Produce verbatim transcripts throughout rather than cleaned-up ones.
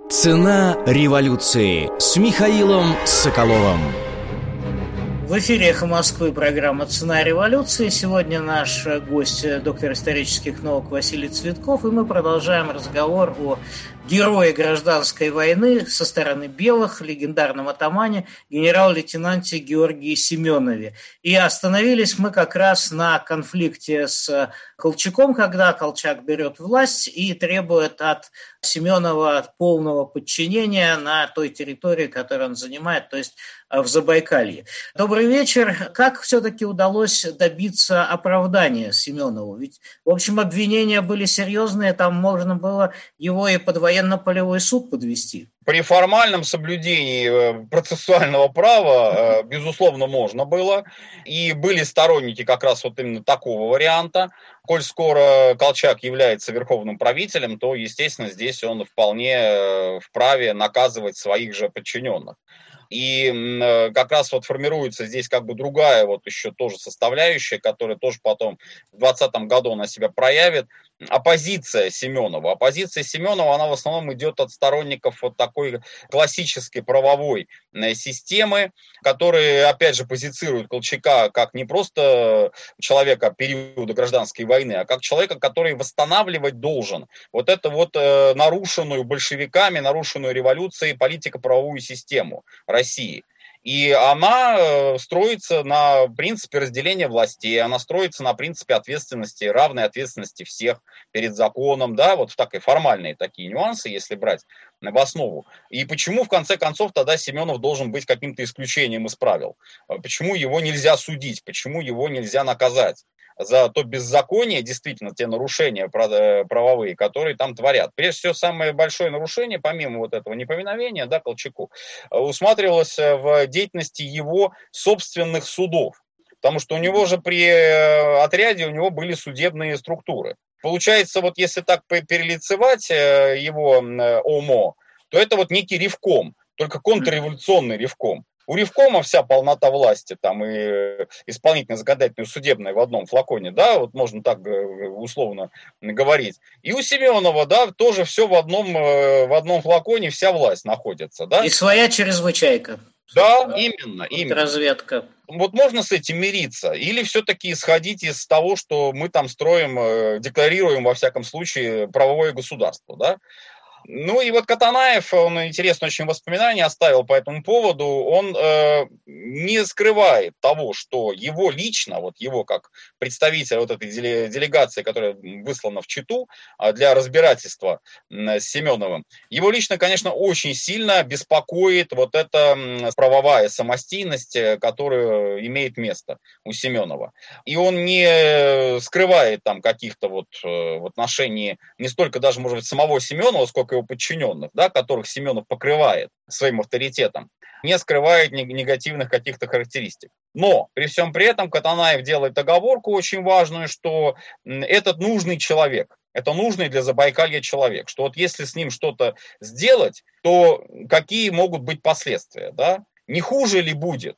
Цена революции с Михаилом Соколовым. В эфире «Эхо Москвы» программа «Цена революции». Сегодня наш гость, доктор исторических наук Василий Цветков, и мы продолжаем разговор о герое гражданской войны со стороны белых, легендарном атамане, генерал-лейтенанте Георгии Семенове. И остановились мы как раз на конфликте с Колчаком, когда Колчак берет власть и требует от Семенова полного подчинения на той территории, которую он занимает, то есть в Забайкалье. Добрый вечер. Как все-таки удалось добиться оправдания Семенову? Ведь, в общем, обвинения были серьезные, там можно было его и под военно-полевой суд подвести. При формальном соблюдении процессуального права, безусловно, можно было. И были сторонники как раз вот именно такого варианта. Коль скоро Колчак является верховным правителем, то, естественно, здесь он вполне вправе наказывать своих же подчиненных. И как раз вот формируется здесь как бы другая вот еще тоже составляющая, которая тоже потом в двадцатом году она себя проявит. Оппозиция Семенова. Оппозиция Семенова, она в основном идет от сторонников вот такой классической правовой системы, которые, опять же, позицируют Колчака как не просто человека периода гражданской войны, а как человека, который восстанавливать должен вот эту вот нарушенную большевиками, нарушенную революцией политико-правовую систему России. И она строится на принципе разделения властей, она строится на принципе ответственности, равной ответственности всех перед законом, да, вот в такие формальные такие нюансы, если брать в основу. И почему, в конце концов, тогда Семенов должен быть каким-то исключением из правил? Почему его нельзя судить? Почему его нельзя наказать за то беззаконие, действительно, те нарушения правовые, которые там творят? Прежде всего, самое большое нарушение, помимо вот этого неповиновения, да, Колчаку, усматривалось в деятельности его собственных судов. Потому что у него же при отряде у него были судебные структуры. Получается, вот если так перелицевать его ОМО, то это вот некий ревком, только контрреволюционный ревком. У ревкома вся полнота власти, там и исполнительная, законодательная, судебная в одном флаконе, да, вот можно так условно говорить. И у Семенова, да, тоже все в одном, в одном флаконе, вся власть находится, да. И своя чрезвычайка. Да, именно, именно. Разведка. Вот можно с этим мириться? Или все-таки исходить из того, что мы там строим, декларируем, во всяком случае, правовое государство, да? Ну и вот Катанаев, он интересное очень воспоминание оставил по этому поводу, он э, не скрывает того, что его лично, вот его как представителя вот этой делегации, которая выслана в Читу для разбирательства с Семеновым, его лично, конечно, очень сильно беспокоит вот эта правовая самостийность, которая имеет место у Семенова. И он не скрывает там каких-то вот в отношении не столько даже, может быть, самого Семенова, сколько его подчиненных, да, которых Семенов покрывает своим авторитетом, не скрывает негативных каких-то характеристик. Но при всем при этом Катанаев делает оговорку очень важную, что этот нужный человек, это нужный для Забайкалья человек, что вот если с ним что-то сделать, то какие могут быть последствия, да? Не хуже ли будет,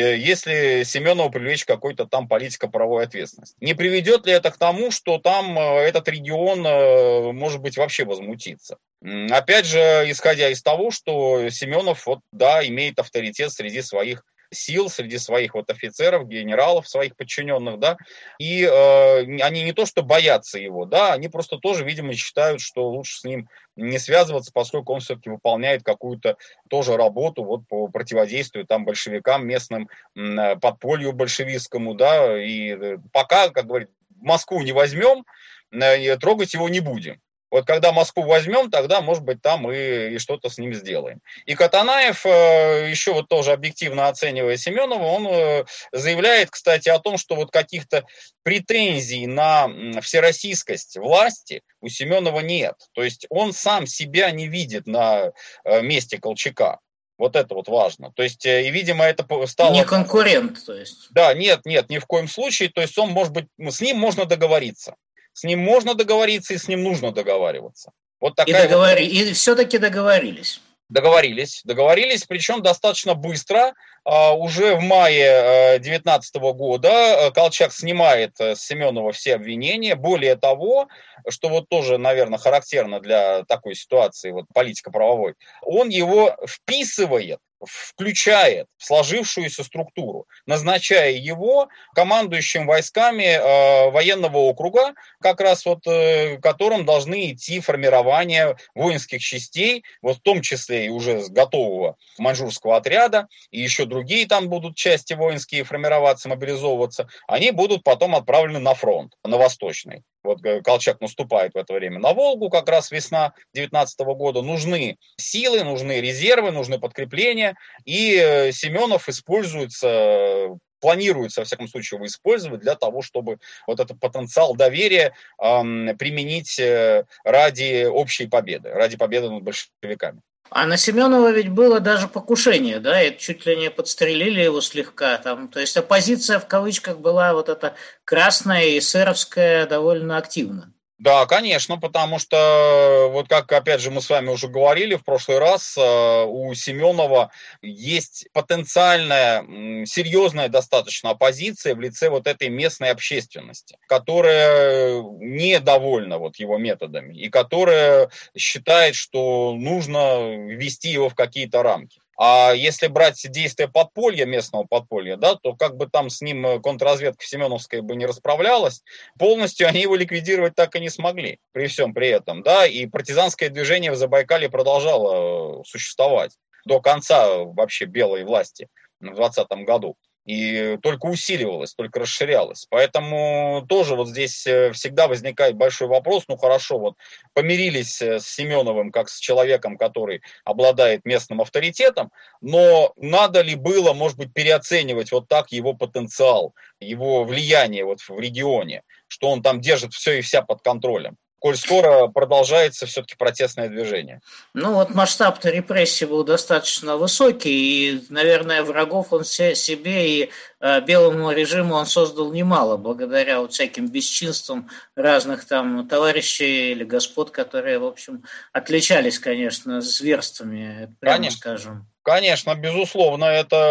если Семенова привлечь к какой-то там политико-правовой ответственности? Не приведет ли это к тому, что там этот регион, может быть, вообще возмутится? Опять же, исходя из того, что Семенов, вот, да, имеет авторитет среди своих сил, среди своих вот офицеров, генералов, своих подчиненных, да, и э, они не то что боятся его, да, они просто тоже, видимо, считают, что лучше с ним не связываться, поскольку он все-таки выполняет какую-то тоже работу вот по противодействию там большевикам, местным подполью большевистскому, да, и пока, как говорит, Москву не возьмем, трогать его не будем. Вот когда Москву возьмем, тогда, может быть, там и, и что-то с ним сделаем. И Катанаев, еще вот тоже объективно оценивая Семенова, он заявляет, кстати, о том, что вот каких-то претензий на всероссийскость власти у Семенова нет. То есть он сам себя не видит на месте Колчака. Вот это вот важно. То есть, и, видимо, это стало... Не конкурент, то есть. Да, нет, нет, ни в коем случае. То есть он, может быть, с ним можно договориться. С ним можно договориться, и с ним нужно договариваться. Вот такая и, договори... вот... и все-таки договорились. Договорились, договорились, причем достаточно быстро. Уже в мае две тысячи девятнадцатого года Колчак снимает с Семенова все обвинения. Более того, что вот тоже, наверное, характерно для такой ситуации, вот политико-правовой, он его вписывает, включает в сложившуюся структуру, назначая его командующим войсками э, военного округа, как раз вот э, которым должны идти формирование воинских частей, вот в том числе и уже с готового маньчжурского отряда, и еще другие там будут части воинские формироваться, мобилизовываться, они будут потом отправлены на фронт, на восточный. Вот Колчак наступает в это время на Волгу, как раз весна две тысячи девятнадцатого года. Нужны силы, нужны резервы, нужны подкрепления. И Семенов используется, планируется, во всяком случае, его использовать для того, чтобы вот этот потенциал доверия э, применить ради общей победы, ради победы над большевиками. А на Семенова ведь было даже покушение, да, и чуть ли не подстрелили его слегка там. То есть оппозиция в кавычках была вот эта красная и эсеровская довольно активна. Да, конечно, потому что, вот как, опять же, мы с вами уже говорили в прошлый раз, у Семенова есть потенциальная, серьезная достаточно оппозиция в лице вот этой местной общественности, которая недовольна вот его методами и которая считает, что нужно ввести его в какие-то рамки. А если брать действия подполья, местного подполья, да, то как бы там с ним контрразведка семеновская бы не расправлялась, полностью они его ликвидировать так и не смогли, при всем при этом, да, и партизанское движение в Забайкалье продолжало существовать до конца вообще белой власти в двадцатом году. И только усиливалось, только расширялось. Поэтому тоже вот здесь всегда возникает большой вопрос, ну хорошо, вот помирились с Семеновым как с человеком, который обладает местным авторитетом, но надо ли было, может быть, переоценивать вот так его потенциал, его влияние вот в регионе, что он там держит все и вся под контролем, коль скоро продолжается все-таки протестное движение. Ну вот масштаб-то репрессий был достаточно высокий, и, наверное, врагов он себе и э, белому режиму он создал немало, благодаря вот всяким бесчинствам разных там товарищей или господ, которые, в общем, отличались, конечно, зверствами, прямо Конечно. скажем. Конечно, безусловно,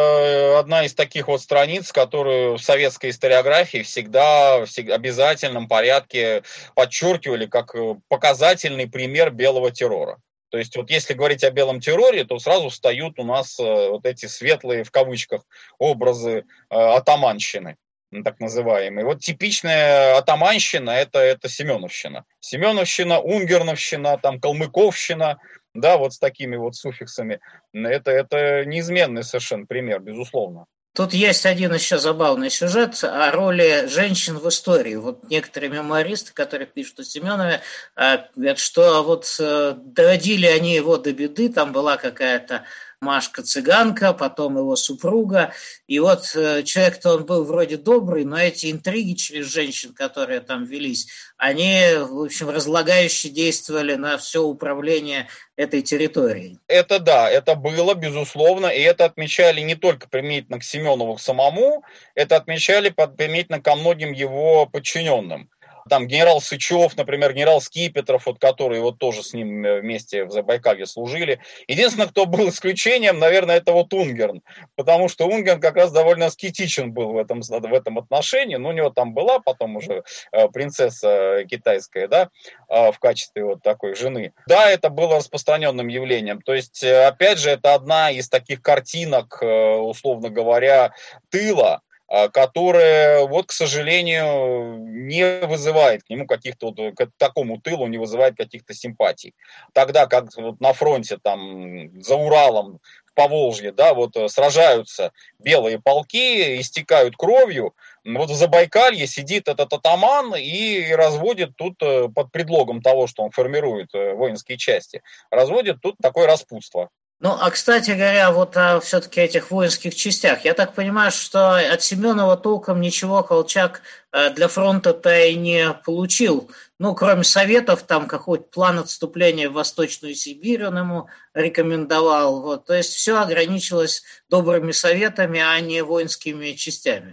это одна из таких вот страниц, которую в советской историографии всегда в обязательном порядке подчеркивали как показательный пример белого террора. То есть вот если говорить о белом терроре, то сразу встают у нас вот эти светлые, в кавычках, образы атаманщины, так называемые. Вот типичная атаманщина это, – это Семеновщина. Семеновщина, Унгерновщина, там, Калмыковщина, да, вот с такими вот суффиксами. Это, это неизменный совершенно пример, безусловно. Тут есть один еще забавный сюжет о роли женщин в истории. Вот некоторые мемуаристы, которые пишут о Семенове, говорят, что вот доводили они его до беды, там была какая-то Машка-цыганка, потом его супруга. И вот человек-то он был вроде добрый, но эти интриги через женщин, которые там велись, они, в общем, разлагающе действовали на все управление этой территорией. Это да, это было, безусловно, и это отмечали не только применительно к Семенову к самому, это отмечали применительно ко многим его подчиненным. Там генерал Сычев, например, генерал Скипетров, вот, которые вот тоже с ним вместе в Забайкалье служили. Единственное, кто был исключением, наверное, это вот Унгерн, потому что Унгерн как раз довольно аскетичен был в этом, в этом отношении. Ну, у него там была потом уже принцесса китайская, да, в качестве вот такой жены. Да, это было распространенным явлением. То есть, опять же, это одна из таких картинок, условно говоря, тыла, которая, вот, к сожалению, не вызывает к нему каких-то, вот, к такому тылу не вызывает каких-то симпатий. Тогда как вот на фронте, там, за Уралом, в Поволжье, да, вот сражаются белые полки, истекают кровью, вот в Забайкалье сидит этот атаман и разводит тут, под предлогом того, что он формирует воинские части, разводит тут такое распутство. Ну, а, кстати говоря, вот о все-таки этих воинских частях. Я так понимаю, что от Семенова толком ничего Колчак для фронта-то и не получил. Ну, кроме советов, там какой-то план отступления в Восточную Сибирь он ему рекомендовал. Вот. То есть все ограничилось добрыми советами, а не воинскими частями.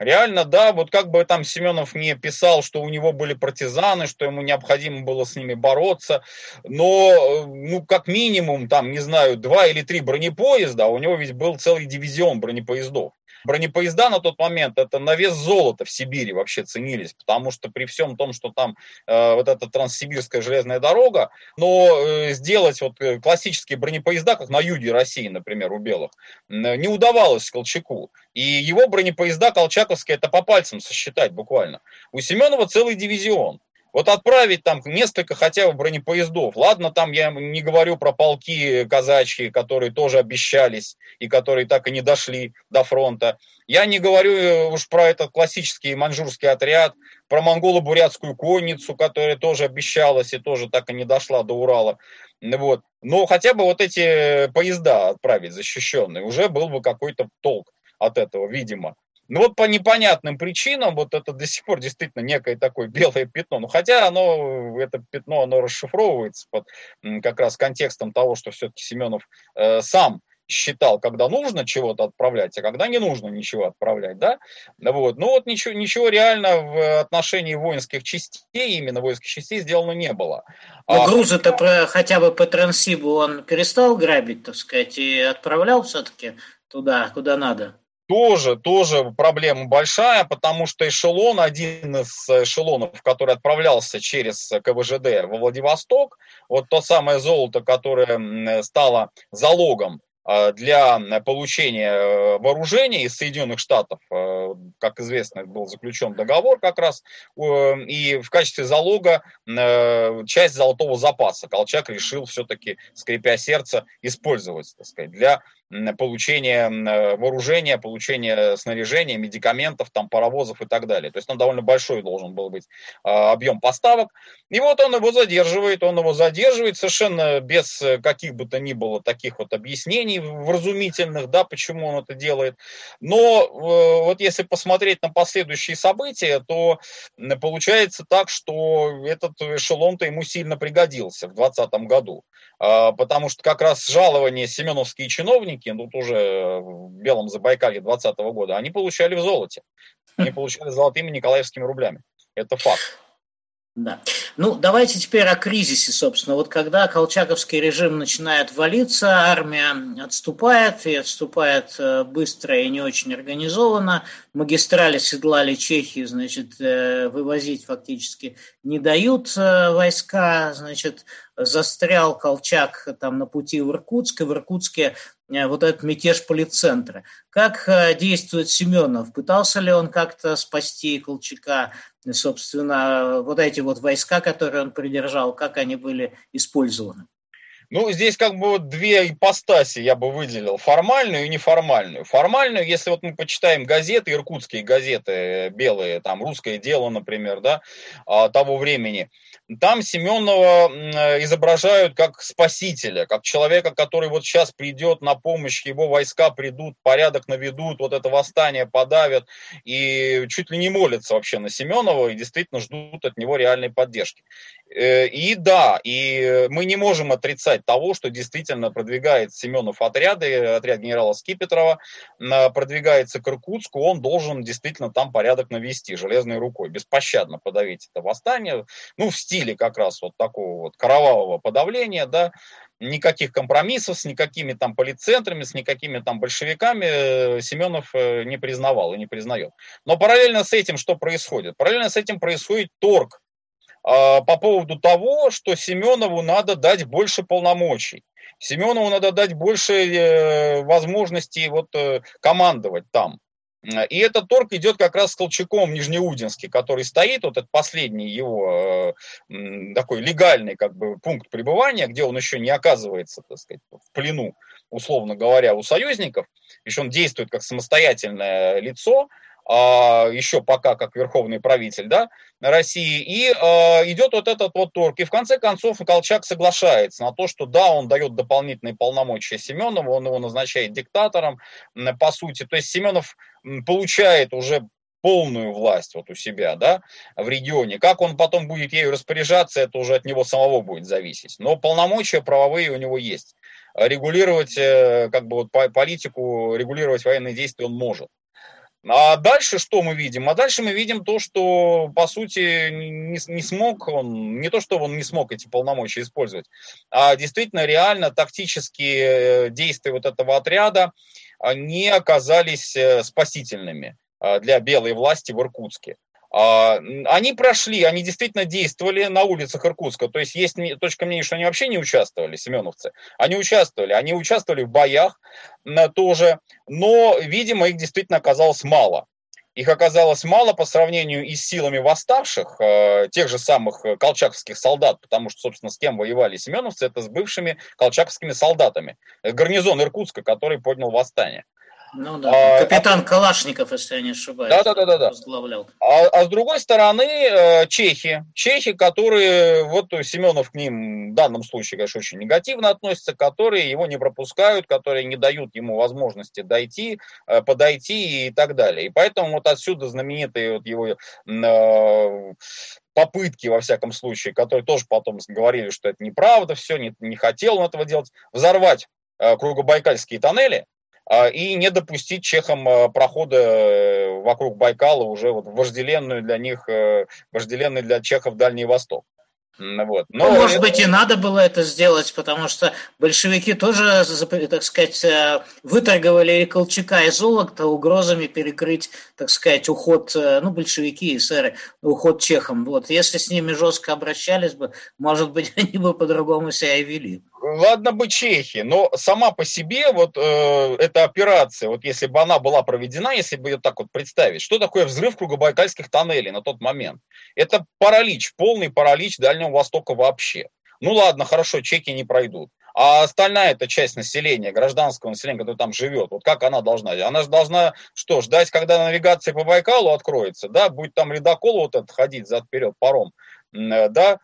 Реально, да, вот как бы там Семенов не писал, что у него были партизаны, что ему необходимо было с ними бороться, но, ну, как минимум, там, не знаю, два или три бронепоезда, а у него ведь был целый дивизион бронепоездов. Бронепоезда на тот момент это на вес золота в Сибири вообще ценились, потому что при всем том, что там э, вот эта Транссибирская железная дорога, но э, сделать вот классические бронепоезда, как на юге России, например, у белых, э, не удавалось Колчаку. И его бронепоезда колчаковские это по пальцам сосчитать буквально. У Семенова целый дивизион. Вот отправить там несколько хотя бы бронепоездов. Ладно, там я не говорю про полки казачьи, которые тоже обещались и которые так и не дошли до фронта. Я не говорю уж про этот классический маньчжурский отряд, про монголо-бурятскую конницу, которая тоже обещалась и тоже так и не дошла до Урала. Вот. Но хотя бы вот эти поезда отправить защищенные, уже был бы какой-то толк от этого, видимо. Ну вот по непонятным причинам вот это до сих пор действительно некое такое белое пятно. Ну хотя оно, это пятно, оно расшифровывается под как раз контекстом того, что все-таки Семенов э, сам считал, когда нужно чего-то отправлять, а когда не нужно ничего отправлять, да? Вот. Ну вот ничего, ничего реально в отношении воинских частей, именно воинских частей сделано не было. Но а... грузы-то про, хотя бы по Транссибу он перестал грабить, так сказать, и отправлял все-таки туда, куда надо. Тоже, тоже проблема большая, потому что эшелон, один из эшелонов, который отправлялся через ка вэ жэ дэ во Владивосток, вот то самое золото, которое стало залогом для получения вооружений из Соединенных Штатов, как известно, был заключен договор как раз, и в качестве залога часть золотого запаса Колчак решил все-таки, скрипя сердце, использовать, так сказать, для получения вооружения, получения снаряжения, медикаментов, там, паровозов и так далее. То есть он довольно большой должен был быть объем поставок. И вот он его задерживает, он его задерживает совершенно без каких бы то ни было таких вот объяснений вразумительных, да, почему он это делает. Но вот если посмотреть на последующие события, то получается так, что этот эшелон-то ему сильно пригодился в двадцатом году. Потому что как раз жалования семеновские чиновники, тут уже в Белом Забайкалье двадцатого года, они получали в золоте. Они получали золотыми николаевскими рублями. Это факт. Да. Ну, давайте теперь о кризисе, собственно. Вот когда колчаковский режим начинает валиться, армия отступает, и отступает быстро и не очень организованно. Магистрали седлали Чехии, значит, вывозить фактически не дают войска, значит, застрял Колчак там на пути в Иркутск, и в Иркутске вот этот мятеж полицентра. Как действует Семенов? Пытался ли он как-то спасти Колчака? Собственно, вот эти вот войска, которые он придержал, как они были использованы? Ну, здесь как бы вот две ипостаси я бы выделил, формальную и неформальную. Формальную, если вот мы почитаем газеты, иркутские газеты белые, там «Русское дело», например, да, того времени, там Семенова изображают как спасителя, как человека, который вот сейчас придет на помощь, его войска придут, порядок наведут, вот это восстание подавят, и чуть ли не молятся вообще на Семенова, и действительно ждут от него реальной поддержки. И да, и мы не можем отрицать того, что действительно продвигает Семенов отряды, отряд генерала Скипетрова, продвигается к Иркутску, он должен действительно там порядок навести железной рукой, беспощадно подавить это восстание, ну, в стиле как раз вот такого вот кровавого подавления, да, никаких компромиссов с никакими там полицентрами, с никакими там большевиками Семенов не признавал и не признает. Но параллельно с этим что происходит? Параллельно с этим происходит торг по поводу того, что Семенову надо дать больше полномочий. Семенову надо дать больше возможностей вот, командовать там. И этот торг идет как раз с Колчаком в Нижнеудинске, который стоит, вот этот последний его такой легальный как бы пункт пребывания, где он еще не оказывается, так сказать, в плену, условно говоря, у союзников. Еще он действует как самостоятельное лицо, еще пока как верховный правитель, да, России, и э, идет вот этот вот торг. И в конце концов Колчак соглашается на то, что да, он дает дополнительные полномочия Семенову, он его назначает диктатором, по сути. То есть Семенов получает уже полную власть вот у себя, да, в регионе. Как он потом будет ею распоряжаться, это уже от него самого будет зависеть. Но полномочия правовые у него есть. Регулировать, как бы, вот, политику, регулировать военные действия он может. А дальше что мы видим? А дальше мы видим то, что, по сути, не, не смог он, не то, что он не смог эти полномочия использовать, а действительно реально тактические действия вот этого отряда не оказались спасительными для белой власти в Иркутске. Они прошли, они действительно действовали на улицах Иркутска. То есть есть точка мнения, что они вообще не участвовали, семеновцы. Они участвовали, они участвовали в боях тоже, но, видимо, их действительно оказалось мало. Их оказалось мало по сравнению и с силами восставших, тех же самых колчаковских солдат, потому что, собственно, с кем воевали семеновцы, это с бывшими колчаковскими солдатами. Гарнизон Иркутска, который поднял восстание. Ну да, капитан а, Калашников, если я не ошибаюсь, да, да, да, да, возглавлял. А, а с другой стороны, чехи. Чехи, которые, вот Семенов к ним в данном случае, конечно, очень негативно относятся, которые его не пропускают, которые не дают ему возможности дойти, подойти и так далее. И поэтому вот отсюда знаменитые вот его попытки, во всяком случае, которые тоже потом говорили, что это неправда, все, не, не хотел он этого делать, взорвать кругобайкальские тоннели, и не допустить чехам прохода вокруг Байкала уже вот вожделенную для них, вожделенный для чехов Дальний Восток. Вот. Но ну, может это... быть, и надо было это сделать, потому что большевики тоже, так сказать, выторговали Колчака и Золото угрозами перекрыть, так сказать, уход, ну, большевики и эсеры, уход чехам. Вот. Если с ними жестко обращались бы, может быть, они бы по-другому себя и вели. Ладно бы чехи, но сама по себе вот э, эта операция, вот если бы она была проведена, если бы ее так вот представить, что такое взрыв кругобайкальских тоннелей на тот момент? Это паралич, полный паралич Дальнего Востока вообще. Ну ладно, хорошо, чехи не пройдут. А остальная эта часть населения, гражданского населения, которое там живет, вот как она должна? Она же должна что, ждать, когда навигация по Байкалу откроется, да, будет там ледокол вот этот ходить зад-вперед, паром, да,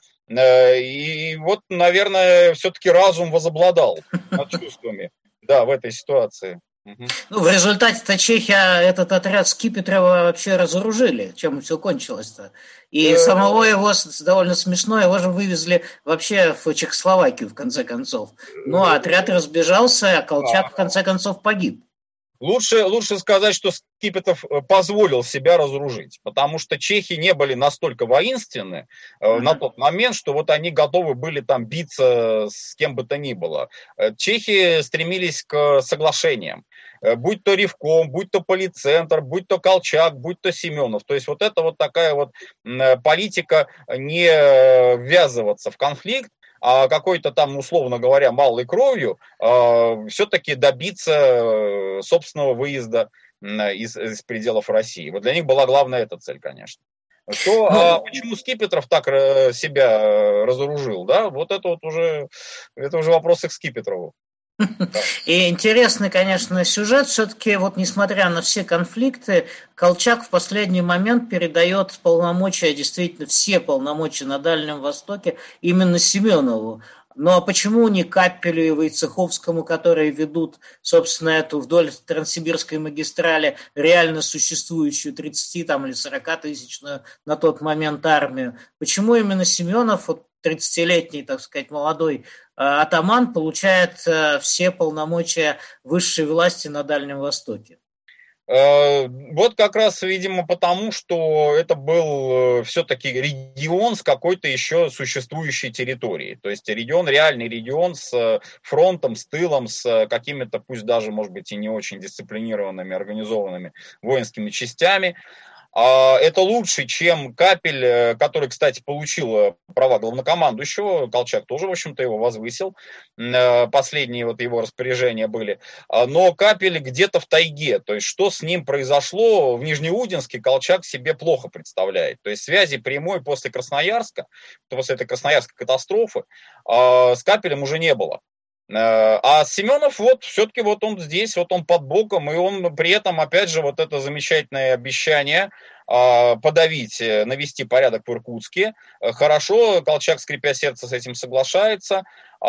и вот, наверное, все-таки разум возобладал над чувствами, да, в этой ситуации. Ну, в результате-то чехи этот отряд Скипетрова вообще разоружили, чем все кончилось-то. И э... самого его, довольно смешно, его же вывезли вообще в Чехословакию, в конце концов. Ну, а отряд разбежался, а Колчак, в конце концов, погиб. Лучше, лучше сказать, что Скипетров позволил себя разоружить, потому что чехи не были настолько воинственны mm-hmm. на тот момент, что вот они готовы были там биться с кем бы то ни было. Чехи стремились к соглашениям, будь то Ревком, будь то Полицентр, будь то Колчак, будь то Семенов. То есть вот это вот такая вот политика не ввязываться в конфликт, а какой-то там, условно говоря, малой кровью э, все-таки добиться э, собственного выезда э, из, из пределов России. Вот для них была главная эта цель, конечно. Что, ну, а почему Скипетров так э, себя э, разоружил, да? Вот это вот уже, это уже вопросы к Скипетрову. И интересный, конечно, сюжет. Все-таки, вот несмотря на все конфликты, Колчак в последний момент передает полномочия, действительно все полномочия на Дальнем Востоке именно Семенову. Ну а почему не Капелю и Войцеховскому, которые ведут, собственно, эту вдоль Транссибирской магистрали реально существующую тридцать там, или сорок тысячную на тот момент армию? Почему именно Семенов, вот тридцатилетний, так сказать, молодой атаман, получает все полномочия высшей власти на Дальнем Востоке? Вот как раз, видимо, потому, что это был все-таки регион с какой-то еще существующей территорией. То есть регион, реальный регион с фронтом, с тылом, с какими-то, пусть даже, может быть, и не очень дисциплинированными, организованными воинскими частями. Это лучше, чем Капель, который, кстати, получил права главнокомандующего. Колчак тоже, в общем-то, его возвысил. Последние вот его распоряжения были. Но Капель где-то в тайге. То есть, что с ним произошло в Нижнеудинске, Колчак себе плохо представляет. То есть, связи прямой после Красноярска, после этой красноярской катастрофы, с Капелем уже не было. А Семенов вот все-таки вот он здесь, вот он под боком, и он при этом, опять же, вот это замечательное обещание подавить, навести порядок в Иркутске. Хорошо, Колчак, скрипя сердце, с этим соглашается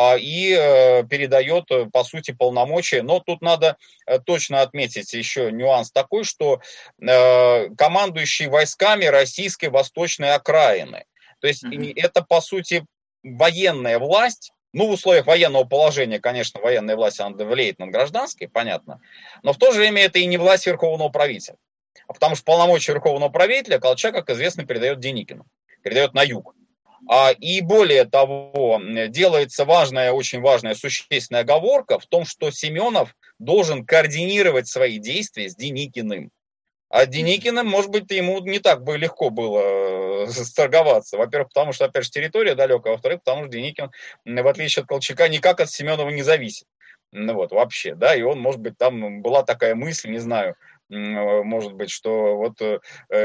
и передает, по сути, полномочия. Но тут надо точно отметить еще нюанс такой, что командующий войсками российской восточной окраины. То есть mm-hmm. это, по сути, военная власть. Ну, в условиях военного положения, конечно, военная власть, она влияет на гражданской, понятно. Но в то же время это и не власть верховного правителя. потому что полномочия верховного правителя Колчак, как известно, передает Деникину, передает на юг. И более того, делается важная, очень важная, существенная оговорка в том, что Семенов должен координировать свои действия с Деникиным. А Деникиным, может быть, ему не так бы легко было сторговаться. Во-первых, потому что, опять же, территория далекая, а во-вторых, потому что Деникин, в отличие от Колчака, никак от Семенова не зависит. Ну вот, вообще, да, и он, может быть, там была такая мысль, не знаю, может быть, что вот э,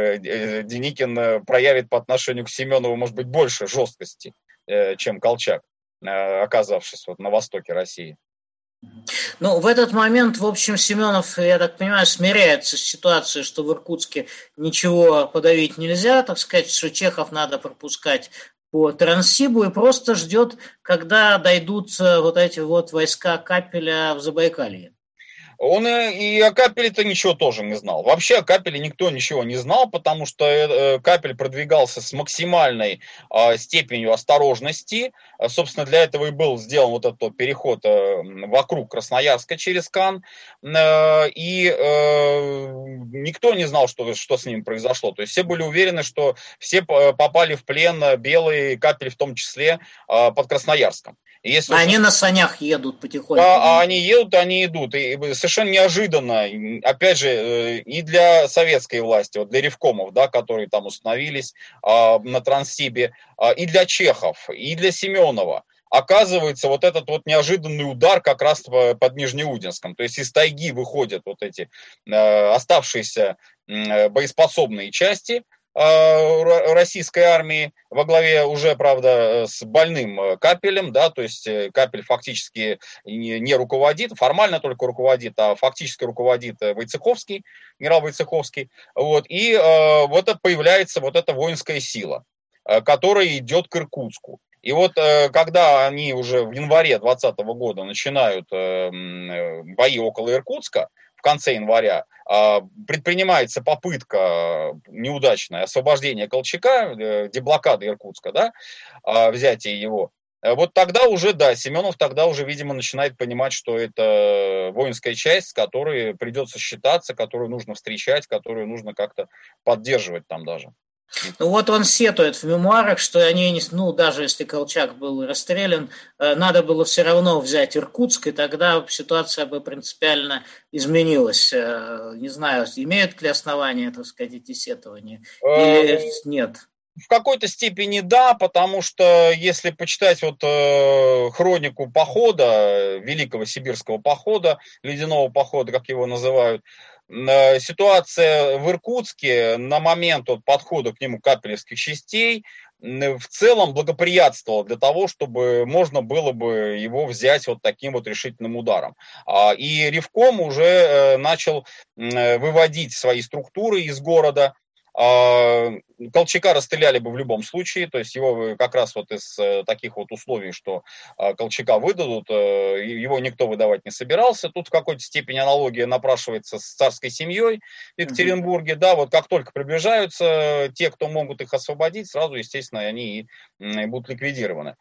Деникин проявит по отношению к Семенову, может быть, больше жесткости, э, чем Колчак, э, оказавшись вот на востоке России. Ну, в этот момент, в общем, Семенов, я так понимаю, смиряется с ситуацией, что в Иркутске ничего подавить нельзя, так сказать, что Чехов надо пропускать по Транссибу и просто ждет, когда дойдут вот эти вот войска Капеля в Забайкалье. Он и о Капеле-то ничего тоже не знал. Вообще о Капеле никто ничего не знал, потому что Капель продвигался с максимальной степенью осторожности. Собственно, для этого и был сделан вот этот переход вокруг Красноярска через Кан. И никто не знал, что, что с ним произошло. То есть все были уверены, что все попали в плен, белый Капель в том числе, под Красноярском. Если, они на санях едут потихоньку. А, а они едут, они идут. И совершенно неожиданно, опять же, и для советской власти, вот для ревкомов, да, которые там установились а, на Транссибе, а, и для чехов, и для Семенова, оказывается, вот этот вот неожиданный удар как раз под Нижнеудинском. То есть из тайги выходят вот эти а, оставшиеся а, боеспособные части российской армии во главе уже, правда, с больным Капелем, да, то есть Капель фактически не, не руководит, формально только руководит, а фактически руководит Войцеховский, генерал Войцеховский, вот, и э, вот это появляется вот эта воинская сила, э, которая идет к Иркутску. И вот э, когда они уже в январе двадцатого года начинают э, бои около Иркутска, в конце января, предпринимается попытка неудачная освобождения Колчака, деблокады Иркутска, да, взятие его. Вот тогда уже, да, Семенов тогда уже, видимо, начинает понимать, что это воинская часть, с которой придется считаться, которую нужно встречать, которую нужно как-то поддерживать там даже. Ну вот он сетует в мемуарах, что они, ну даже если Колчак был расстрелян, надо было все равно взять Иркутск, и тогда ситуация бы принципиально изменилась. Не знаю, имеют ли основания, так сказать, эти сетования или нет? В какой-то степени да, потому что если почитать вот э, хронику похода, Великого Сибирского похода, ледяного похода, как его называют, э, ситуация в Иркутске на момент вот, подхода к нему капелевских частей э, в целом благоприятствовала для того, чтобы можно было бы его взять вот таким вот решительным ударом. А, и Ревком уже э, начал э, выводить свои структуры из города. Колчака расстреляли бы в любом случае, то есть его как раз вот из таких вот условий, что Колчака выдадут, его никто выдавать не собирался. Тут в какой-то степени аналогия напрашивается с царской семьей в Екатеринбурге, да, вот как только приближаются те, кто могут их освободить, сразу, естественно, они и будут ликвидированы.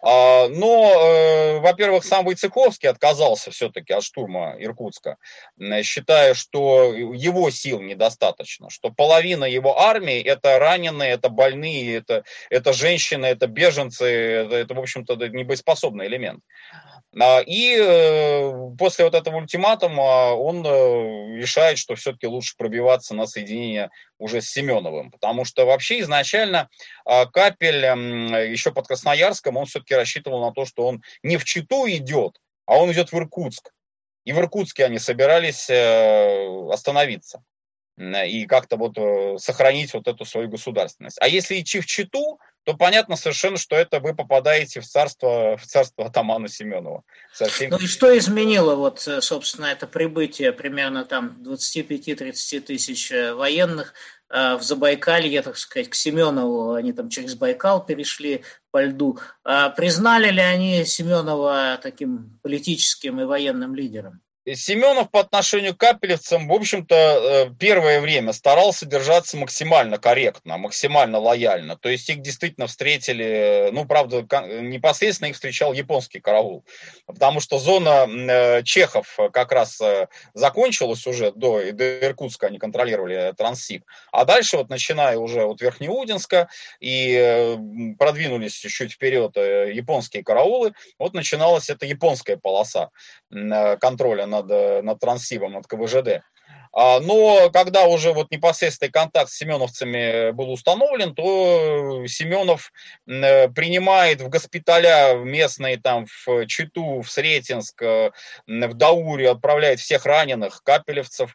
Но, во-первых, сам Войцеховский отказался все-таки от штурма Иркутска, считая, что его сил недостаточно, что половина его его армии это раненые, это больные, это, это женщины, это беженцы, это, это в общем-то, небоеспособный элемент. И после вот этого ультиматума он решает, что все-таки лучше пробиваться на соединение уже с Семеновым, потому что вообще изначально Капель еще под Красноярском, он все-таки рассчитывал на то, что он не в Читу идет, а он идет в Иркутск. И в Иркутске они собирались остановиться и как-то вот сохранить вот эту свою государственность. А если идти в Читу, то понятно совершенно, что это вы попадаете в царство, в царство атамана Семенова. Совсем... Ну и что изменило вот, собственно, это прибытие примерно там двадцать пять - тридцать тысяч военных в Забайкалье, так сказать, к Семенову, они там через Байкал перешли по льду. Признали ли они Семенова таким политическим и военным лидером? Семенов по отношению к капелевцам, в общем-то, первое время старался держаться максимально корректно, максимально лояльно. То есть их действительно встретили, ну, правда, непосредственно их встречал японский караул. Потому что зона Чехов как раз закончилась уже, до, до Иркутска они контролировали Транссиб. А дальше, вот начиная уже от Верхнеудинска и продвинулись чуть вперед японские караулы, вот начиналась эта японская полоса контроля над, над Транссибом, над ка вэ жэ дэ. Но когда уже вот непосредственный контакт с семеновцами был установлен, то Семенов принимает в госпиталя местные, там, в Читу, в Сретенск, в Даурию, отправляет всех раненых капелевцев,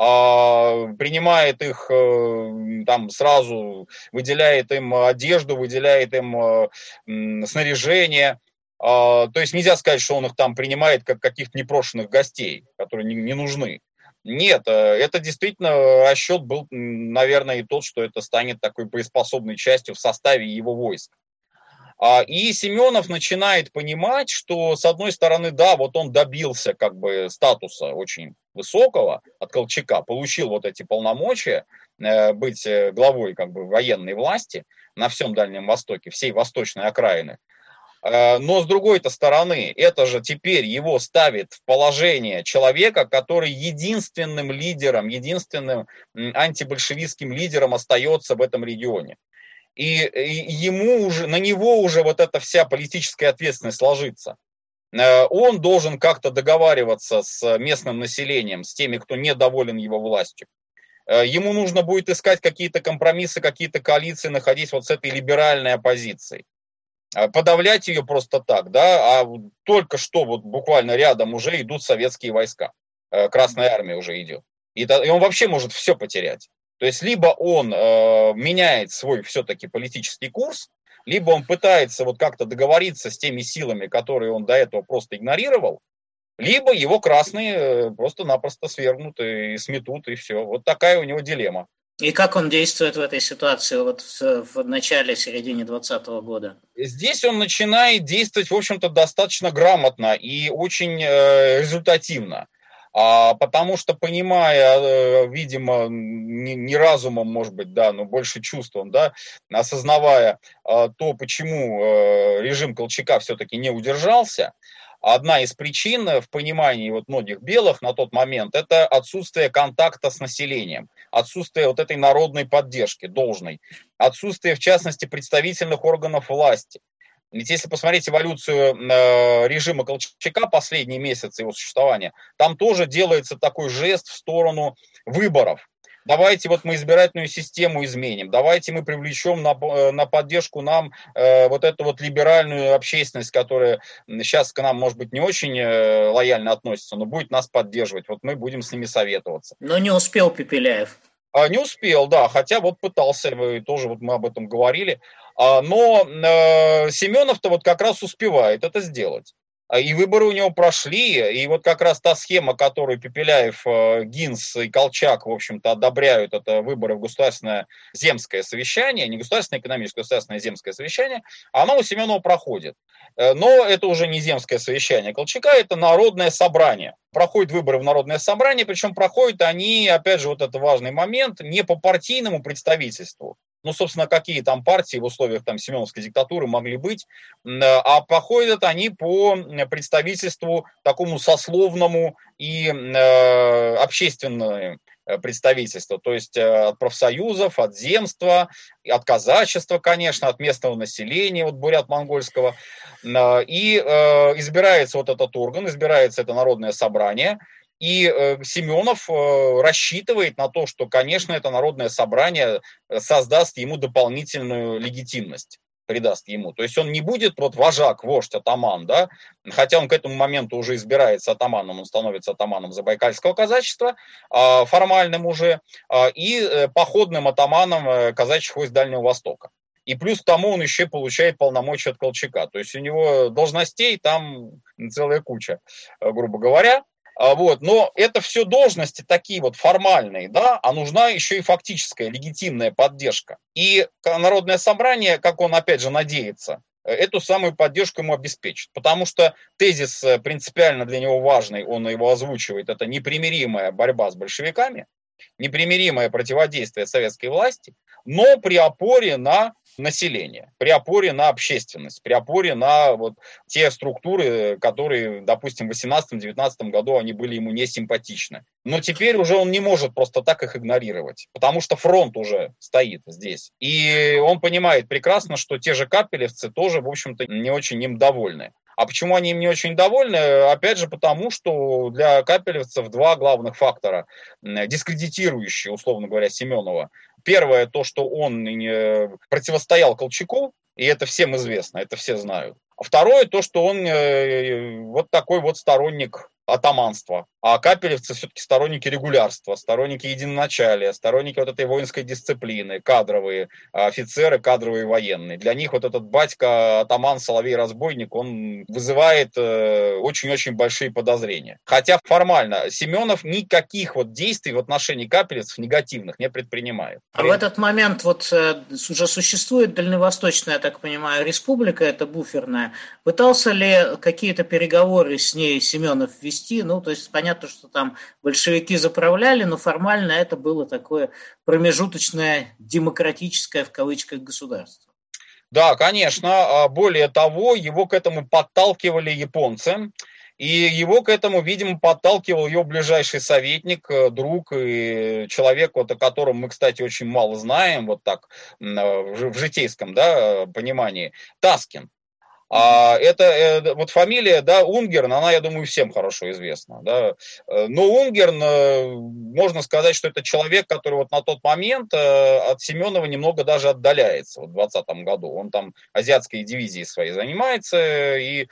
принимает их там сразу, выделяет им одежду, выделяет им снаряжение. То есть нельзя сказать, что он их там принимает как каких-то непрошенных гостей, которые не, не нужны. Нет, это действительно расчет был, наверное, и тот, что это станет такой боеспособной частью в составе его войск. И Семенов начинает понимать, что, с одной стороны, да, вот он добился как бы статуса очень высокого от Колчака, получил вот эти полномочия быть главой как бы военной власти на всем Дальнем Востоке, всей восточной окраины. Но с другой-то стороны, это же теперь его ставит в положение человека, который единственным лидером, единственным антибольшевистским лидером остается в этом регионе. И ему уже, на него уже вот эта вся политическая ответственность ложится. Он должен как-то договариваться с местным населением, с теми, кто недоволен его властью. Ему нужно будет искать какие-то компромиссы, какие-то коалиции, находить вот с этой либеральной оппозицией. Подавлять ее просто так, да, а только что вот буквально рядом уже идут советские войска, Красная Армия уже идет, и, и он вообще может все потерять. То есть либо он э, меняет свой все-таки политический курс, либо он пытается вот как-то договориться с теми силами, которые он до этого просто игнорировал, либо его красные просто-напросто свергнут и сметут, и все. Вот такая у него дилемма. И как он действует в этой ситуации вот в, в начале-середине двадцатого года? Здесь он начинает действовать, в общем-то, достаточно грамотно и очень э, результативно. А, потому что, понимая, видимо, не, не разумом, может быть, да, но больше чувством, да, осознавая а, то, почему а, режим Колчака все-таки не удержался, одна из причин в понимании вот многих белых на тот момент – это отсутствие контакта с населением, отсутствие вот этой народной поддержки должной, отсутствие, в частности, представительных органов власти. Ведь если посмотреть эволюцию э, режима Колчака, последние месяцы его существования, там тоже делается такой жест в сторону выборов. Давайте вот мы избирательную систему изменим, давайте мы привлечем на, на поддержку нам э, вот эту вот либеральную общественность, которая сейчас к нам, может быть, не очень э, лояльно относится, но будет нас поддерживать, вот мы будем с ними советоваться. Но не успел Пепеляев. А, не успел, да, хотя вот пытался, тоже вот мы об этом говорили, а, но э, Семенов-то вот как раз успевает это сделать. И выборы у него прошли, и вот как раз та схема, которую Пепеляев, Гинс и Колчак, в общем-то, одобряют, это выборы в государственное земское совещание, не государственное экономическое, государственное земское совещание, она у Семенова проходит. Но это уже не земское совещание Колчака, это народное собрание. Проходят выборы в народное собрание, причем проходят они, опять же, вот это важный момент, не по партийному представительству. Ну, собственно, какие там партии в условиях там семеновской диктатуры могли быть, а проходят они по представительству такому сословному и э, общественному представительству, то есть от профсоюзов, от земства, от казачества, конечно, от местного населения, вот бурят-монгольского, и э, избирается вот этот орган, избирается это народное собрание. И э, Семенов э, рассчитывает на то, что, конечно, это народное собрание создаст ему дополнительную легитимность, придаст ему. То есть он не будет вот вожак, вождь, атаман, да, хотя он к этому моменту уже избирается атаманом, он становится атаманом забайкальского казачества, э, формальным уже, э, и э, походным атаманом э, казачьих войск Дальнего Востока. И плюс к тому он еще получает полномочия от Колчака. То есть у него должностей там целая куча, э, грубо говоря. Вот, но это все должности такие вот формальные, да, а нужна еще и фактическая, легитимная поддержка. И народное собрание, как он опять же надеется, эту самую поддержку ему обеспечит. Потому что тезис принципиально для него важный, он его озвучивает, это непримиримая борьба с большевиками, непримиримое противодействие советской власти, но при опоре на население, при опоре на общественность, при опоре на вот те структуры, которые, допустим, в восемнадцатом-девятнадцатом году они были ему не симпатичны. Но теперь уже он не может просто так их игнорировать, потому что фронт уже стоит здесь. И он понимает прекрасно, что те же капелевцы тоже, в общем-то, не очень им довольны. А почему они им не очень довольны? Опять же, потому что для капелевцев два главных фактора, дискредитирующие, условно говоря, Семенова. Первое, то, что он противостоял Колчаку, и это всем известно, это все знают. А второе, то, что он вот такой вот сторонник атаманства. А капелевцы все-таки сторонники регулярства, сторонники единоначалия, сторонники вот этой воинской дисциплины, кадровые офицеры, кадровые военные. Для них вот этот батька, атаман, соловей-разбойник, он вызывает очень-очень большие подозрения. Хотя формально Семенов никаких вот действий в отношении капелевцев негативных не предпринимает. А в этот момент вот уже существует Дальневосточная, я так понимаю, республика, это буферная. Пытался ли какие-то переговоры с ней Семенов вести? Ну, то есть понятно, что там большевики заправляли, но формально это было такое промежуточное демократическое в кавычках государство. Да, конечно. Более того, его к этому подталкивали японцы. И его к этому, видимо, подталкивал его ближайший советник, друг и человек, вот, о котором мы, кстати, очень мало знаем, вот так, в житейском, да, понимании, Таскин. А это вот фамилия, да, Унгерн, она, я думаю, всем хорошо известна, да. Но Унгерн, можно сказать, что это человек, который вот на тот момент от Семенова немного даже отдаляется, вот в двадцатом году. Он там азиатской дивизией своей занимается, и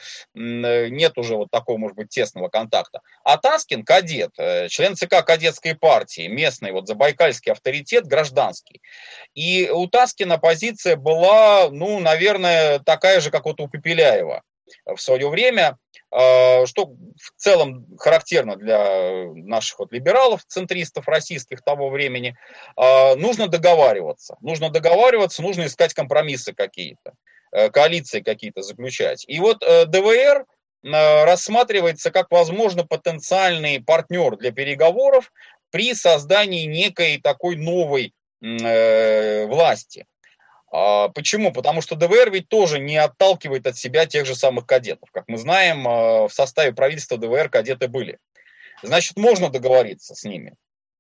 нет уже вот такого, может быть, тесного контакта. А Таскин, кадет, член ЦК кадетской партии, местный вот забайкальский авторитет, гражданский. И у Таскина позиция была, ну, наверное, такая же, как вот у Пепеляева в свое время, что в целом характерно для наших вот либералов, центристов российских того времени. Нужно договариваться, нужно договариваться, нужно искать компромиссы какие-то, коалиции какие-то заключать. И вот ДВР рассматривается как, возможно, потенциальный партнер для переговоров при создании некой такой новой власти. Почему? Потому что ДВР ведь тоже не отталкивает от себя тех же самых кадетов. Как мы знаем, в составе правительства ДВР кадеты были. Значит, можно договориться с ними.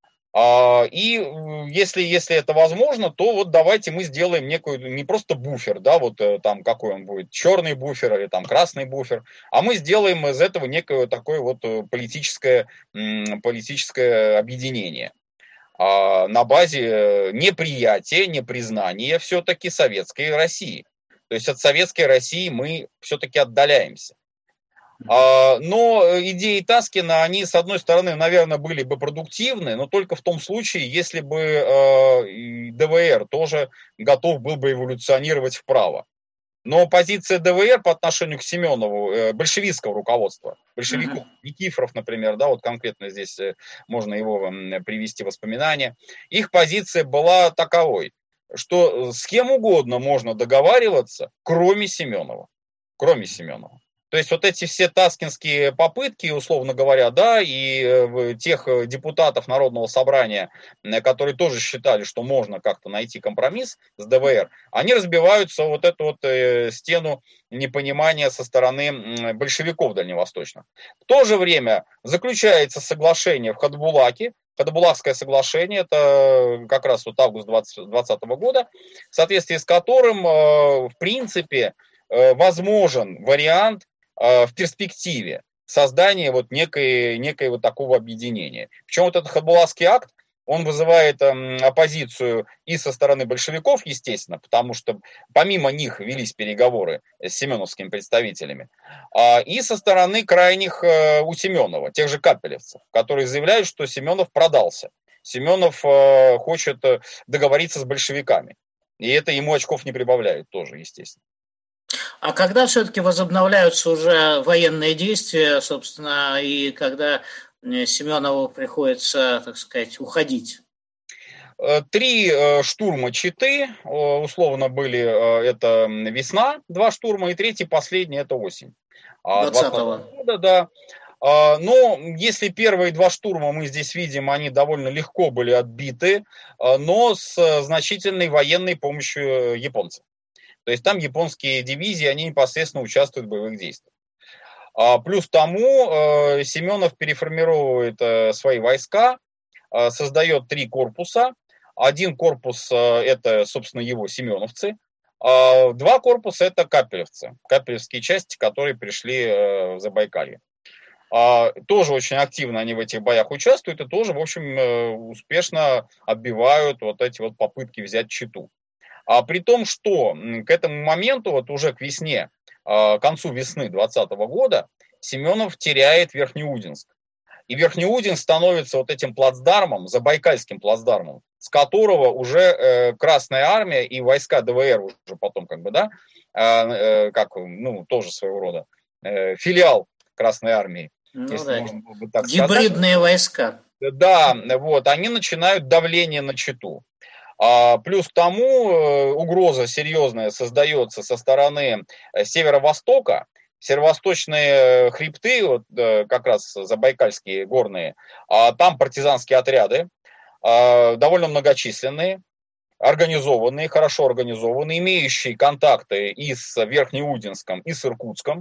И если, если это возможно, то вот давайте мы сделаем некую, не просто буфер, да, вот там какой он будет, черный буфер или там красный буфер, а мы сделаем из этого некое такое вот политическое, политическое объединение на базе неприятия, непризнания все-таки советской России. То есть от советской России мы все-таки отдаляемся. Но идеи Таскина, они, с одной стороны, наверное, были бы продуктивны, но только в том случае, если бы ДВР тоже готов был бы эволюционировать вправо. Но позиция ДВР по отношению к Семенову, большевистского руководства, большевиков, uh-huh. Никифоров, например, да, вот конкретно здесь можно его привести воспоминания, их позиция была таковой, что с кем угодно можно договариваться, кроме Семенова, кроме Семенова. То есть вот эти все таскинские попытки, условно говоря, да, и тех депутатов Народного собрания, которые тоже считали, что можно как-то найти компромисс с ДВР, они разбиваются вот эту вот стену непонимания со стороны большевиков дальневосточных. В то же время заключается соглашение в Хадбулаке, Хадбулакское соглашение, это как раз вот август двадцатого года, в соответствии с которым, в принципе, возможен вариант в перспективе создания вот некой, некой вот такого объединения. Причем вот этот Хадбулакский акт, он вызывает оппозицию и со стороны большевиков, естественно, потому что помимо них велись переговоры с семеновскими представителями, и со стороны крайних у Семенова, тех же капелевцев, которые заявляют, что Семенов продался. Семенов хочет договориться с большевиками. И это ему очков не прибавляет тоже, естественно. А когда все-таки возобновляются уже военные действия, собственно, и когда Семенову приходится, так сказать, уходить? Три штурма Читы, условно были, это весна, два штурма, и третий, последний, это осень двадцатого года, да. Но если первые два штурма мы здесь видим, они довольно легко были отбиты, но с значительной военной помощью японцев. То есть там японские дивизии, они непосредственно участвуют в боевых действиях. Плюс к тому Семенов переформировывает свои войска, создает три корпуса. Один корпус – это, собственно, его семеновцы. Два корпуса – это капелевцы, капелевские части, которые пришли в Забайкалье. Тоже очень активно они в этих боях участвуют и тоже, в общем, успешно отбивают вот эти вот попытки взять Читу. А при том, что к этому моменту, вот уже к весне, к концу весны двадцатого года, Семенов теряет Верхнеудинск. И Верхнеудинск становится вот этим плацдармом, забайкальским плацдармом, с которого уже э, Красная Армия и войска ДВР уже потом как бы, да, э, э, как, ну, тоже своего рода э, филиал Красной Армии, ну, если да. можно было бы так сказать. Гибридные войска. Да, вот, они начинают давление на Читу. А, плюс к тому э, угроза серьезная создается со стороны северо-востока. Северо-восточные хребты, вот, как раз забайкальские горные, там партизанские отряды, довольно многочисленные, организованные, хорошо организованные, имеющие контакты и с Верхнеудинском, и с Иркутском,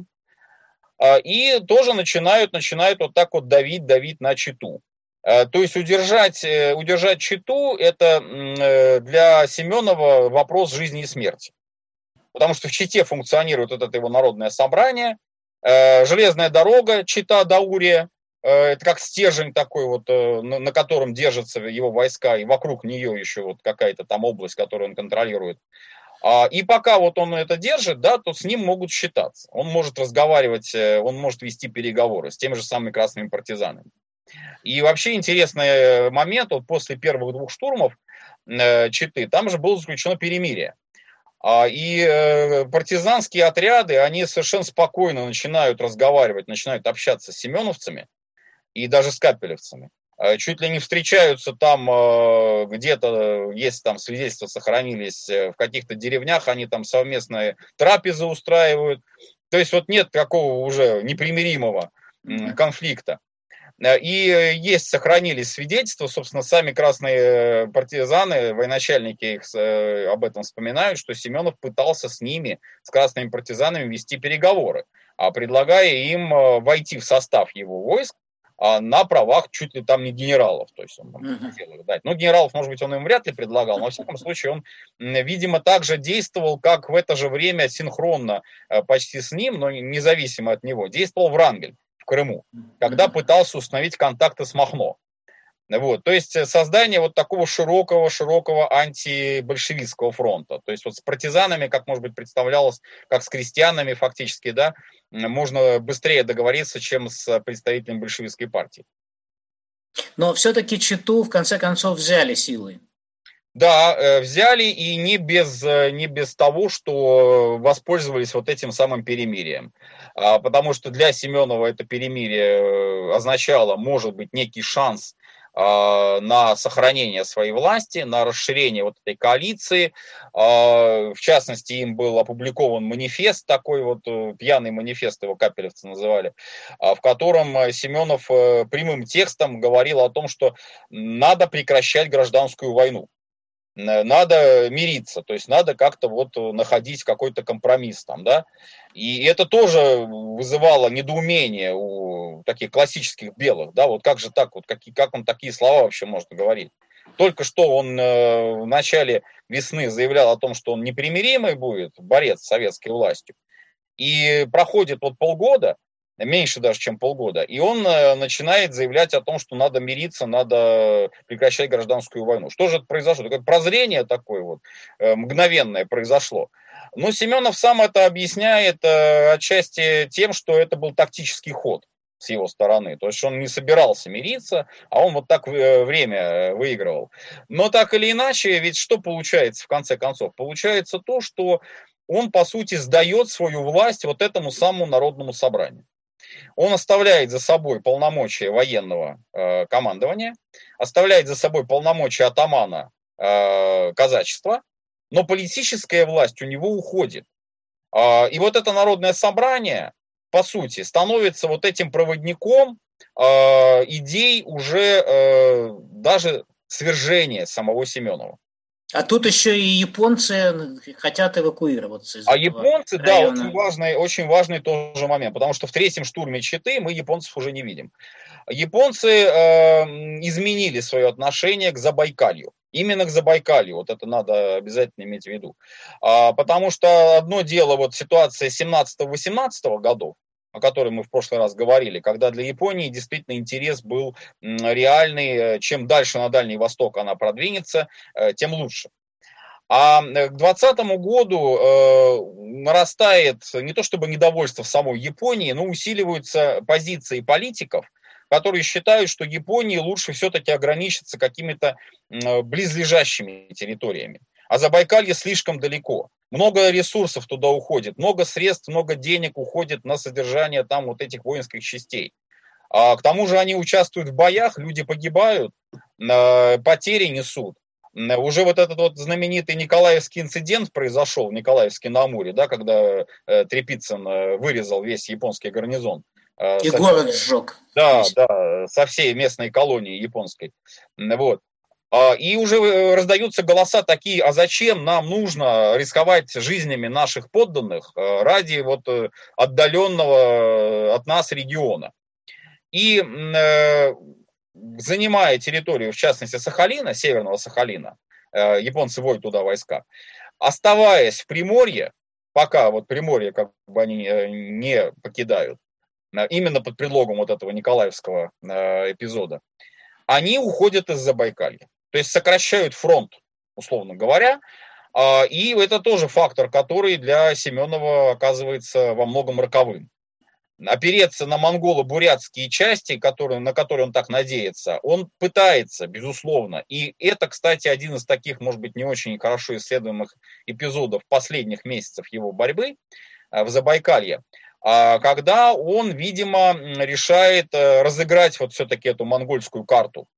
и тоже начинают, начинают вот так вот давить, давить на Читу. То есть удержать, удержать Читу – это для Семенова вопрос жизни и смерти. Потому что в Чите функционирует вот это его народное собрание, э, железная дорога Чита-Даурия, э, это как стержень такой вот, э, на, на котором держатся его войска, и вокруг нее еще вот какая-то там область, которую он контролирует. А, и пока вот он это держит, да, то с ним могут считаться. Он может разговаривать, он может вести переговоры с теми же самыми красными партизанами. И вообще интересный момент, вот после первых двух штурмов э, Читы, там же было заключено перемирие. И э, партизанские отряды, они совершенно спокойно начинают разговаривать, начинают общаться с семеновцами и даже с капелевцами. Чуть ли не встречаются там э, где-то, есть там свидетельства сохранились, в каких-то деревнях, они там совместные трапезы устраивают. То есть вот нет такого уже непримиримого э, конфликта. И есть, сохранились свидетельства, собственно, сами красные партизаны, военачальники их об этом вспоминают, что Семенов пытался с ними, с красными партизанами, вести переговоры, предлагая им войти в состав его войск на правах чуть ли там не генералов. То есть он хотел их дать. Ну, генералов, может быть, он им вряд ли предлагал, но, во всяком случае, он, видимо, также действовал, как в это же время синхронно почти с ним, но независимо от него, действовал Врангель в Крыму, когда пытался установить контакты с Махно. Вот, то есть создание вот такого широкого-широкого антибольшевистского фронта. То есть вот с партизанами, как может быть представлялось, как с крестьянами фактически, да, можно быстрее договориться, чем с представителями большевистской партии. Но все-таки Читу в конце концов взяли силой. Да, взяли, и не без, не без того, что воспользовались вот этим самым перемирием. Потому что для Семенова это перемирие означало, может быть, некий шанс на сохранение своей власти, на расширение вот этой коалиции. В частности, им был опубликован манифест, такой вот пьяный манифест, его капелевцы называли, в котором Семенов прямым текстом говорил о том, что надо прекращать гражданскую войну. Надо мириться, то есть надо как-то вот находить какой-то компромисс там, да. И это тоже вызывало недоумение у таких классических белых, да, вот как же так, вот как, как он такие слова вообще может говорить. Только что он в начале весны заявлял о том, что он непримиримый будет, борец с советской властью, и проходит вот полгода, меньше даже, чем полгода, и он начинает заявлять о том, что надо мириться, надо прекращать гражданскую войну. Что же это произошло? Такое прозрение такое вот мгновенное произошло. Но Семенов сам это объясняет отчасти тем, что это был тактический ход с его стороны. То есть он не собирался мириться, а он вот так время выигрывал. Но так или иначе, ведь что получается в конце концов? Получается то, что он, по сути, сдает свою власть вот этому самому народному собранию. Он оставляет за собой полномочия военного э, командования, оставляет за собой полномочия атамана э, казачества, но политическая власть у него уходит. Э, и вот это народное собрание, по сути, становится вот этим проводником э, идей уже э, даже свержения самого Семенова. А тут еще и японцы хотят эвакуироваться из а этого японцы, района. Да, очень важный, очень важный тоже момент, потому что в третьем штурме Читы мы японцев уже не видим. Японцы э, изменили свое отношение к Забайкалью. Именно к Забайкалью, вот это надо обязательно иметь в виду. А, потому что одно дело, вот ситуация семнадцатого-восемнадцатого годов, о которой мы в прошлый раз говорили, когда для Японии действительно интерес был реальный, чем дальше на Дальний Восток она продвинется, тем лучше. А к двадцатому году э, нарастает не то чтобы недовольство в самой Японии, но усиливаются позиции политиков, которые считают, что Японии лучше все-таки ограничиться какими-то э, близлежащими территориями. А Забайкалье слишком далеко. Много ресурсов туда уходит, много средств, много денег уходит на содержание там вот этих воинских частей. А к тому же они участвуют в боях, люди погибают, э, потери несут. Уже вот этот вот знаменитый Николаевский инцидент произошел в Николаевске-на-Амуре, да, когда э, Тряпицын э, вырезал весь японский гарнизон. Э, И со, город сжег. Да, да, со всей местной колонии японской. Вот. И уже раздаются голоса такие: а зачем нам нужно рисковать жизнями наших подданных ради вот отдаленного от нас региона? И э, занимая территорию, в частности, Сахалина, северного Сахалина, э, японцы вводят туда войска, оставаясь в Приморье, пока вот Приморье как бы они не покидают, именно под предлогом вот этого Николаевского э, эпизода, они уходят из Забайкалья. То есть сокращают фронт, условно говоря, э, и это тоже фактор, который для Семенова оказывается во многом роковым. Опереться на монголо-бурятские части, которые, на которые он так надеется, он пытается, безусловно. И это, кстати, один из таких, может быть, не очень хорошо исследуемых эпизодов последних месяцев его борьбы в Забайкалье, когда он, видимо, решает разыграть вот все-таки эту монгольскую карту.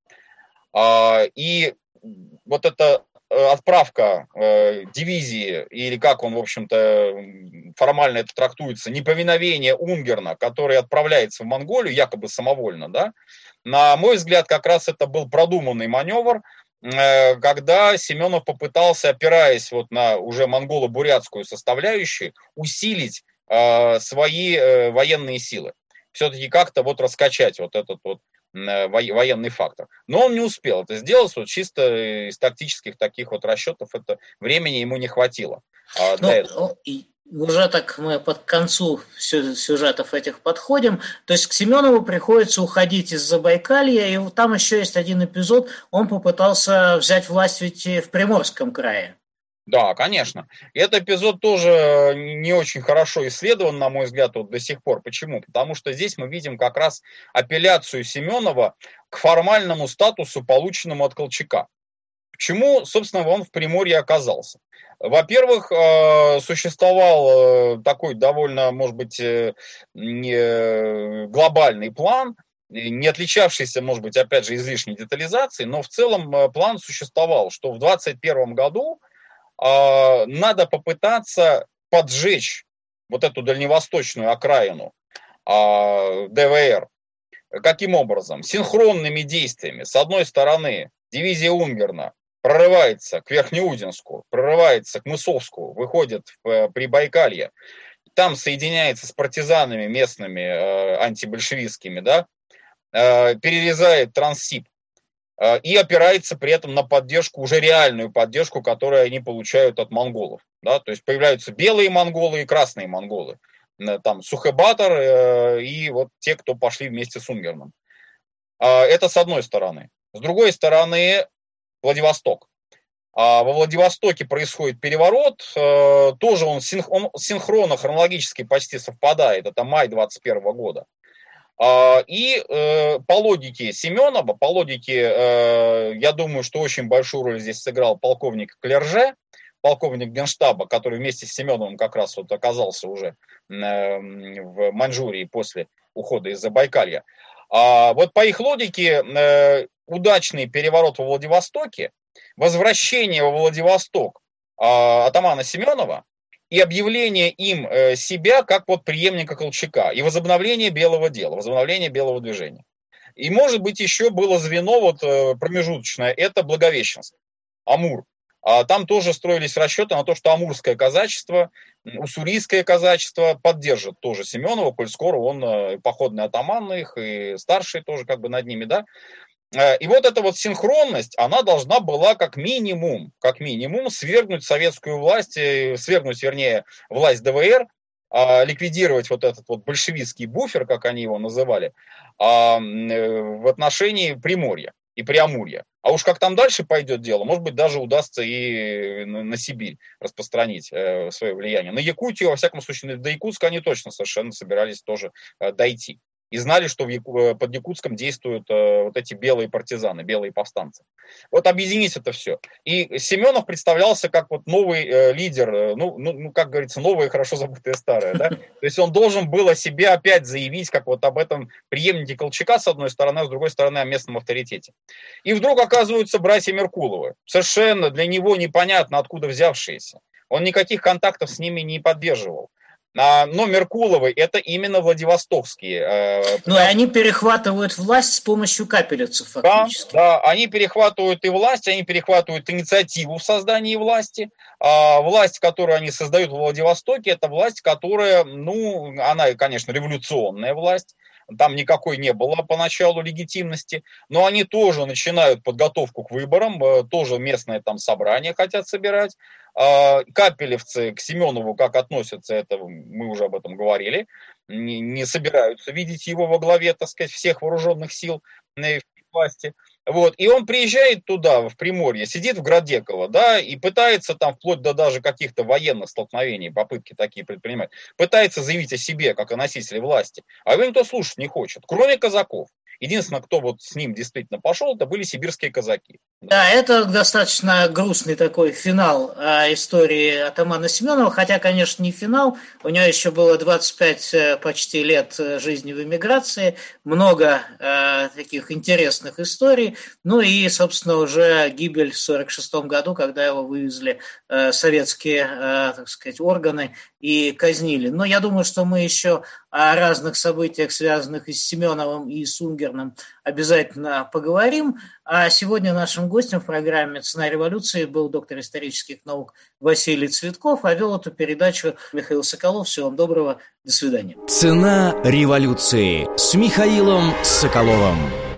И вот эта отправка э, дивизии, или как он, в общем-то, формально это трактуется, неповиновение Унгерна, который отправляется в Монголию, якобы самовольно, да, на мой взгляд, как раз это был продуманный маневр, э, когда Семенов попытался, опираясь вот на уже монголо-бурятскую составляющую, усилить э, свои э, военные силы. Все-таки как-то вот раскачать вот этот вот военный фактор. Но он не успел это сделать, вот чисто из тактических таких вот расчетов это времени ему не хватило. А ну, уже так мы под концу сюжетов этих подходим. То есть к Семенову приходится уходить из Забайкалья, и там еще есть один эпизод, он попытался взять власть ведь в Приморском крае. Да, конечно. Этот эпизод тоже не очень хорошо исследован, на мой взгляд, вот до сих пор. Почему? Потому что здесь мы видим как раз апелляцию Семенова к формальному статусу, полученному от Колчака. Почему, собственно, он в Приморье оказался? Во-первых, существовал такой довольно, может быть, глобальный план, не отличавшийся, может быть, опять же, излишней детализацией, но в целом план существовал, что в двадцать первом году надо попытаться поджечь вот эту дальневосточную окраину ДВР. Каким образом? Синхронными действиями. С одной стороны, дивизия Унгерна прорывается к Верхнеудинску, прорывается к Мысовску, выходит в Прибайкалье, там соединяется с партизанами местными, антибольшевистскими, да, перерезает Транссиб, и опирается при этом на поддержку, уже реальную поддержку, которую они получают от монголов. Да? То есть появляются белые монголы и красные монголы. Там Сухебатор и вот те, кто пошли вместе с Унгерном. Это с одной стороны. С другой стороны, Владивосток. Во Владивостоке происходит переворот, тоже он синхронно, хронологически почти совпадает, это май двадцать первого года. И э, по логике Семенова, по логике, э, я думаю, что очень большую роль здесь сыграл полковник Клерже, полковник Генштаба, который вместе с Семеновым как раз вот оказался уже э, в Маньчжурии после ухода из Забайкалья. А вот по их логике, э, удачный переворот во Владивостоке возвращение во Владивосток атамана Семенова и объявление им себя как вот преемника Колчака, и возобновление белого дела, возобновление белого движения. И, может быть, еще было звено вот промежуточное, это Благовещенск, Амур. Там тоже строились расчеты на то, что амурское казачество, уссурийское казачество поддержит тоже Семенова, коль скоро он и походный атаман их, и старший тоже как бы над ними, да. И вот эта вот синхронность, она должна была как минимум, как минимум свергнуть советскую власть, свергнуть, вернее, власть ДВР, ликвидировать вот этот вот большевистский буфер, как они его называли, в отношении Приморья и Преамурья. А уж как там дальше пойдет дело, может быть, даже удастся и на Сибирь распространить свое влияние. На Якутию, во всяком случае, до Якутска они точно совершенно собирались тоже дойти. И знали, что в Яку... под Якутском действуют э, вот эти белые партизаны, белые повстанцы. Вот объединить это все. И Семенов представлялся как вот новый э, лидер, э, ну, ну, ну, как говорится, новое, хорошо забытое старое. Да? То есть он должен был о себе опять заявить, как вот об этом преемнике Колчака, с одной стороны, а с другой стороны, о местном авторитете. И вдруг оказываются братья Меркуловы. Совершенно для него непонятно, откуда взявшиеся. Он никаких контактов с ними не поддерживал. Но Меркуловы это именно владивостокские. Ну и они перехватывают власть с помощью капелевцев фактически. Да, да, они перехватывают и власть, они перехватывают инициативу в создании власти. А власть, которую они создают в Владивостоке, это власть, которая, ну, она, конечно, революционная власть. Там никакой не было поначалу легитимности, но они тоже начинают подготовку к выборам, тоже местное там собрание хотят собирать. Капелевцы к Семенову как относятся, это мы уже об этом говорили, не, не собираются видеть его во главе, так сказать, всех вооруженных сил власти. Вот. И он приезжает туда, в Приморье, сидит в Градеково, да, и пытается там, вплоть до даже каких-то военных столкновений, попытки такие предпринимать, пытается заявить о себе, как о носителе власти, а его никто слушать не хочет, кроме казаков. Единственное, кто вот с ним действительно пошел, это были сибирские казаки. Да, это достаточно грустный такой финал э, истории атамана Семенова, хотя, конечно, не финал. У него еще было двадцать пять э, почти лет жизни в эмиграции, много э, таких интересных историй. Ну и, собственно, уже гибель в сорок шестом году, когда его вывезли э, советские, э, так сказать, органы и казнили. Но я думаю, что мы еще о разных событиях, связанных и с Семеновым, и с Унгерным, обязательно поговорим. А сегодня нашим гостем в программе «Цена революции» был доктор исторических наук Василий Цветков, а вел эту передачу Михаил Соколов. Всего вам доброго. До свидания. «Цена революции» с Михаилом Соколовым.